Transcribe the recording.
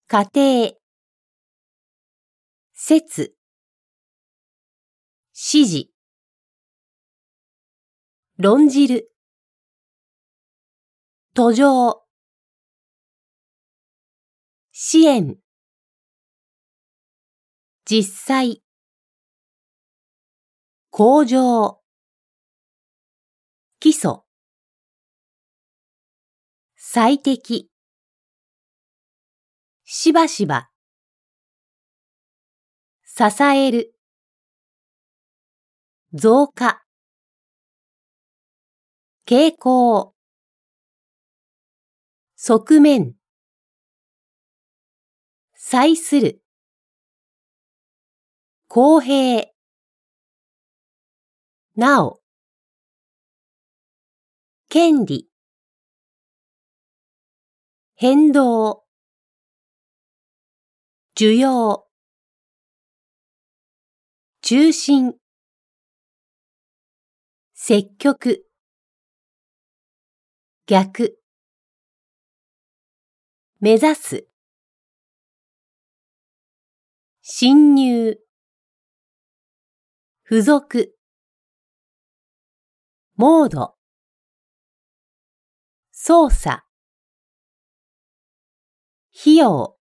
家庭、説、指示、論じる、途上、支援、実際、向上、基礎、最適、しばしば、支える、増加、傾向、側面、際する、公平、なお、権利、変動、需要、中心、積極、逆、目指す、侵入、付属、モード、操作、費用、